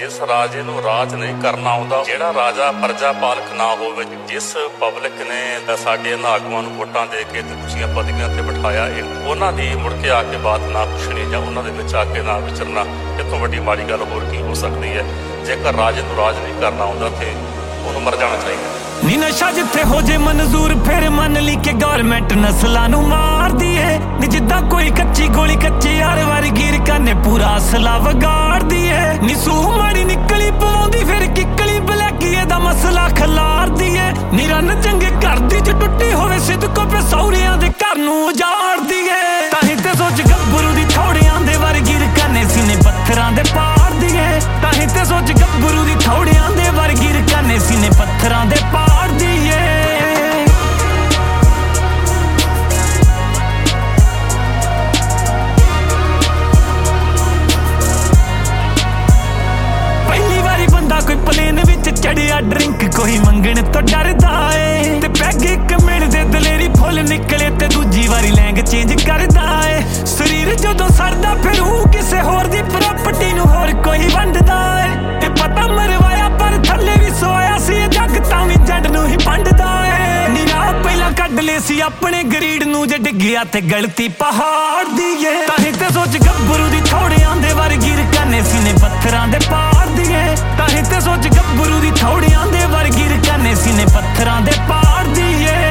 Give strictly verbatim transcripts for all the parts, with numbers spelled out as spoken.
जिस राजे नूं राज नहीं करना आउंदा, जिहड़ा राजा प्रजा पालक ना होवे, जिस पब्लिक ने साडे इन्हां आगूआं नूं वोटां दे के ते उच्चियां पदवियां ते बिठाया, उन्हां दी मुड़ के आके बात ना पुछणी जां उन्हां दे विच आके ना विचरना, इत्थों वड्डी माड़ी गल होर की हो सकदी है। जेकर राजे नूं राज नहीं करना आउंदा ते ਉਹਨੂੰ ਮਰ ਜਾਣਾ ਚਾਹੀਦਾ। ਨੀ ਨਸ਼ਾ ਜਿੱਥੇ ਹੋ ਜੇ ਮਨਜ਼ੂਰ ਫਿਰ ਮੰਨ ਲਈ ਕਿ ਗੌਰਮੈਂਟ ਨਸਲਾਂ ਨੂੰ ਮਾਰਦੀ ਏ। ਨੀ ਜਿੱਦਾਂ ਕੋਈ ਕੱਚੀ ਗੋਲੀ ਕੱਚੀ ਹਰ ਵਾਰ ਗੀਰ ਕਰਨੇ ਪੂਰਾ ਅਸਲਾ ਵਿਗਾੜਦੀ ਏ। ਨੀ ਸੂਹ ਮਾੜੀ ਨਿਕਲੀ ਪਵਾਉਂਦੀ ਫਿਰ ਕਿੱਕਲੀ ਬਲੈਕੀਏ ਦਾ ਮਸਲਾ ਖਲਾਰਦੀ ਏ। ਨੀ ਰੰਨ ਚੰਗੇ ਘਰ ਦੀ ਚ ਟੁੱਟੀ ਹੋਵੇ ਸਿੱਧਕੋ ਪੇ ਸਹੁਰਿਆਂ ਦੇ ਘਰ ਨੂੰ ਉਜਾੜਦੀ ਏ। ਤਾਂ ਹੀ ਤੇ ਸੋਚ ਗੱਭਰੂ ਦੀ ਥੋੜਿਆਂ ਦੇ ਵਰ ਗੀਰ ਕਰਨੇ ਸੀਨੇ ਪੱਥਰਾਂ ਦੇ ਪਾੜਦੀ ਏ। ਤਾਂ ਹੀ ਤੇ ਸੋਚ ਗੱਭਰੂ ਦੀ ਥੋੜਿਆਂ ਦੇ ਵਰ ਗੀਰ ਕਰਨੇ ਸੀਨੇ ਪੱਥਰਾਂ ਦੇ ਪਾੜਦੀ ਏ। ਪਹਿਲੀ ਵਾਰੀ ਬੰਦਾ ਕੋਈ ਪਲੇਨ ਵਿੱਚ ਚੜਿਆ ਡਰਿੰਕ ਕੋਈ ਮੰਗਣ ਤੋਂ ਡਰਦਾ ਏ। ਤੇ ਪੈਗ ਇੱਕ ਮਿਲਦੇ ਦਲੇਰੀ ਫੁੱਲ ਨਿਕਲੇ ਤੇ ਦੂਜੀ ਵਾਰੀ ਲੈਂਗ ਚੇਂਜ ਕਰਦਾ ਏ। ਸਰੀਰ ਜਦੋਂ ਸੜਦਾ ਫਿਰ ਉਹ ਕਿਸੇ ਹੋਰ ਦੀ ਪ੍ਰਾਪਰਟੀ ਨੂੰ ਹੋਰ ਕੋਈ ਵੰਡਦਾ ਏ। ਤੇ ਪਤਾ ਮਰਵਾਇਆ ਪਰ ਥੱਲੇ ਵੀ ਸੋਇਆ ਸੀ ਜੱਗ ਤਾਂ ਵੀ ਜੱਡ ਨੂੰ ਹੀ ਵੰਡਦਾ ਏ। ਨੀਰਾ ਪਹਿਲਾਂ ਕੱਢ ਲਏ ਸੀ ਆਪਣੇ ਗਰੀੜ ਨੂੰ ਜੇ ਡਿੱਗਿਆ ਤੇ ਗਲਤੀ ਪਹਾੜ ਦੀ ਏ। ਤਾਂ ਹੀ ਤੇ ਸੋਚ ਗੱਭਰੂ ਦੀ ਥੋੜਿਆਂ ਦੇ ਵਰ ਗੀਰ ਕਰਨੇ ਸੀਨੇ ਪੱਥਰਾਂ ਦੇ ਪਾੜਦੀ ਏ। ਤਾਂ ਹੀ ਤੇ ਸੋਚ ਗੱਭਰੂ ਦੀ ਥੋੜਿਆਂ ਦੇ ਵਰ ਗੀਰ ਕਰਨੇ ਸੀਨੇ ਪੱਥਰਾਂ ਦੇ ਪਾੜਦੀ ਏ।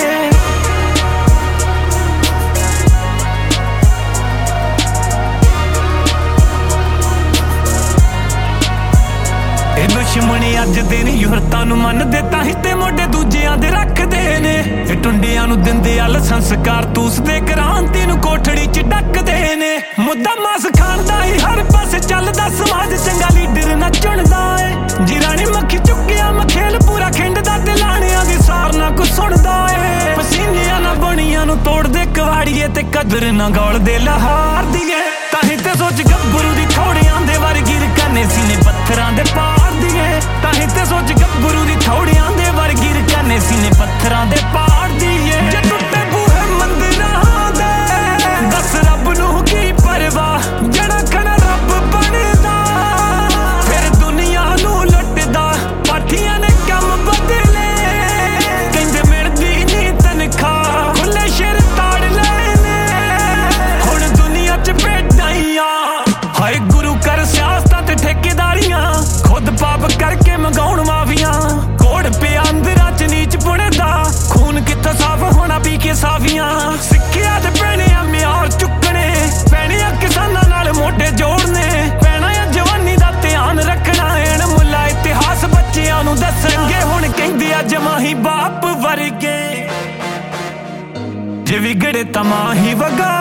ਇਹ ਦੁਸ਼ਮਣੀ ਅੱਜ ਦੇ ਨੀ ਯੂਰਤਾਂ ਨੂੰ ਮੰਨਦੇ ਤਾਂ ਹੀ ਤੇ ਮੋਢੇ ਦੂਜਿਆਂ ਦੇ ਰੱਖਦੇ ਨੇ। ਇਹ ਟੁੰਡਿਆਂ ਨੂੰ ਦਿੰਦੇ ਆ ਸੰਸਕਾਰ ਤੂਸ ਦੇ ਕ੍ਰਾਂਤੀ ਨੂੰ ਕੋਠੜੀ ਚ ਡੱਕਦੇ ਨੇ। ਮੁੱਦਾ ਮਾਸ ਖਾਣ ਦਾ ਹੀ ਹਰ ਪਾਸੇ ਚੱਲਦਾ ਸਮਾਜ ਚੰਗਾ ਲੀਡਰ ਨਾ ਚੁਣਦਾ ਏ। ਜਿਰਾਣੀ ਮੱਖੀ ਚੁੱਕਿਆ ਮਖੇਲ ਪੂਰਾ ਖਿੰਡਦਾ ਤੇ ਲਾਣਿਆਂ ਦੀ ਸਾਰ ਨਾ ਕੁ ਸੁਣਦਾ ਏ। ਪਸੀਨਿਆਂ ਨਾ ਬਣੀਆਂ ਨੂੰ ਤੋੜਦੇ ਕਵਾੜੀਏ ਤੇ ਕਦਰ ਨਾ ਗੋਲਦੇ ਲਹਾਰ ਦੀਏ। ਤਾਂ ਹੀ ਤੇ ਸੋਚ ਗੱਭਰੂ ਦੀ ਥੋੜਿਆਂ ਦੇ ਵਰ ਗੀਰ ਕਰਨੇ ਸੀਨੇ ਪੱਥਰਾਂ ਦੇ ਪਾੜਦੀ ਏ। ਤਾਂ ਹੀ ਤੇ ਸੋਚ ਗੱਭਰੂ ਦੀ ਥੋੜਿਆਂ ਦੇ ਵਰ ਗੀਰ ਕਰਨੇ ਸੀਨੇ ਪੱਥਰਾਂ ਦੇ ਪਾੜਦੀ ਏ। ਜੇ ਟੁੱਟੇ ਬੂਹੇ ਮੰਦਿਰਾਂ ਦੇ ਦੱਸ ਰੱਬ ਨੂੰ ਕੀ ਪਰਵਾਹ, ਜਿਹੜਾ ਖਣਾ ਰੱਬ ਬਣਦਾ ਫਿਰ ਦੁਨੀਆ ਨੂੰ ਲੁੱਟਦਾ। ਪਾਠੀਆਂ ਨੇ ਕੰਮ ਬਦਲੇ ਕਹਿੰਦੇ ਮਿਲਦੀ ਨੀ ਤਨਖਾਹ, ਖੁੱਲੇ ਸ਼ੇਰ ਤਾੜ ਲਏ ਨੇ ਹੁਣ ਦੁਨੀਆ ਚ ਭੇਡਾਂ। ਹਾਏ ਗੁਰੂ ਕਰ ਸਿਆਸਤਾਂ ਤੇ ਠੇਕੇਦਾਰੀਆਂ ਖੁਦ ਪਾਪ ਕਰਕੇ ਮੰਗਾਉਣ ਮਾਫੀਆਂ। ਕੋੜ ਪਿਆ ਅੰਦਰਾਂ ਚ ਨੀਚ ਪੁਣਦਾ ਖੂਨ ਕਿੱਥੋਂ ਸਾਫ ਹੋਣਾ ਪੀ ਕੇ ਸਾਫੀਆਂ। ਸਿੱਖਿਆ ਤੇ ਪੈਣੇ ਆ ਮਿਆਰ ਚੁੱਕਣੇ ਪੈਣੇ ਆ ਕਿਸਾਨਾਂ ਨਾਲ ਮੋਢੇ ਜੋੜਨੇ ਪੈਣਾ ਆ ਜਵਾਨੀ ਦਾ ਧਿਆਨ ਰੱਖਣਾ। ਐਨ ਮੁੱਲਾ ਇਤਿਹਾਸ ਬੱਚਿਆਂ ਨੂੰ ਦੱਸਣਗੇ ਹੁਣ ਕਹਿੰਦੇ ਆ ਜਮਾਹੀ ਬਾਪ ਵਰਗੇ ਜੇ ਵਿਗੜੇ ਤਾਂ ਮਾਂ ਹੀ ਵਗਾ